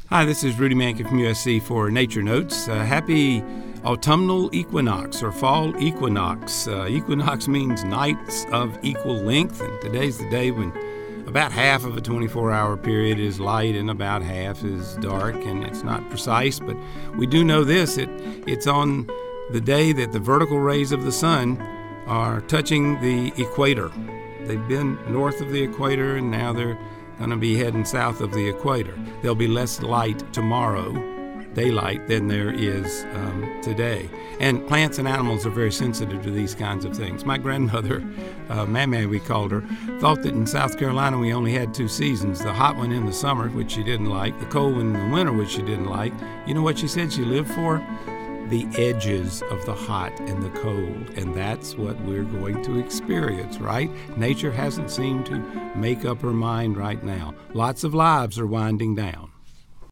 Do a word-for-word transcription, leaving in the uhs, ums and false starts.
Hi, this is Rudy Mankin from U S C for Nature Notes. Uh, happy autumnal equinox or fall equinox. Uh, equinox means nights of equal length, and today's the day when about half of a twenty-four hour period is light and about half is dark, and it's not precise, but we do know this. It, it's on the day that the vertical rays of the sun are touching the equator. They've been north of the equator, and now they're going to be heading south of the equator. There'll be less light tomorrow, daylight, than there is um, today. And plants and animals are very sensitive to these kinds of things. My grandmother, uh, Mammy we called her, thought that in South Carolina we only had two seasons, the hot one in the summer, which she didn't like, the cold one in the winter, which she didn't like. You know what she said she lived for? The edges of the hot and the cold, and that's what we're going to experience, right? Nature hasn't seemed to make up her mind right now. Lots of lives are winding down.